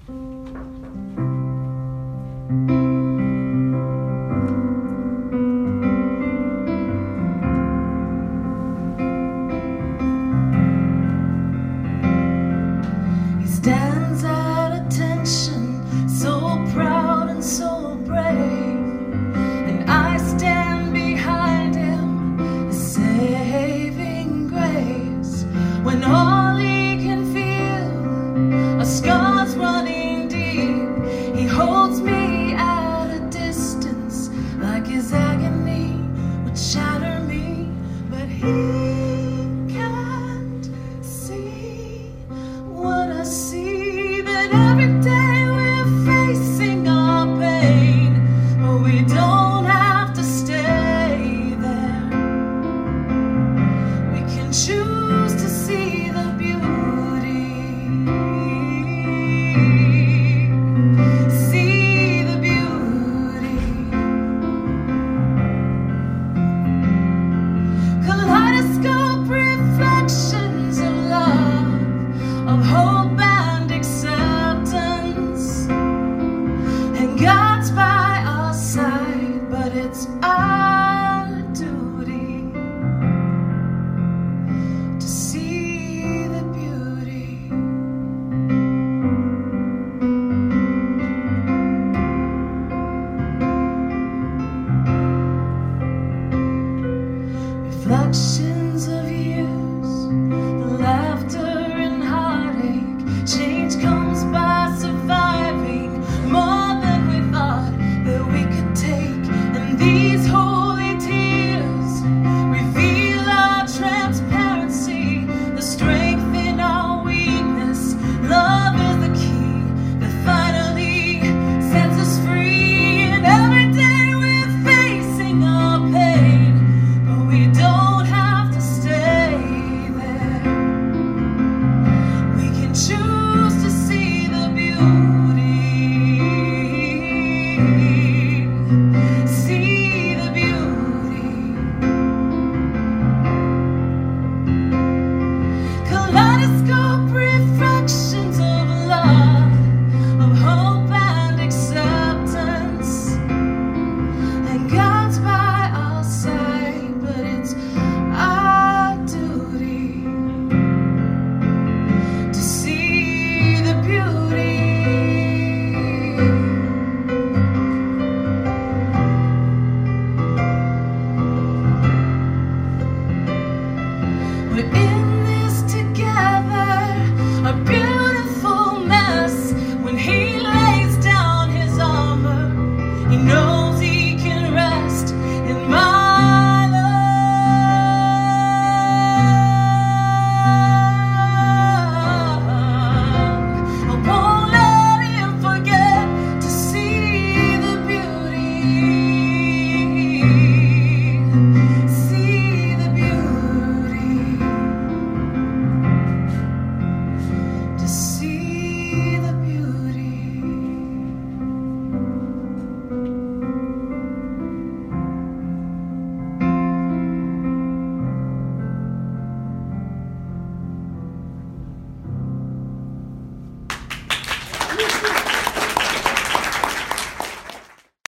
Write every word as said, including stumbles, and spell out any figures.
He stands at attention, so proud and so brave, and I stand behind him, a saving grace. When all he can feel are scars running deep, he holds me at a distance, like his agony would shatter me, but he can't see what I see, that I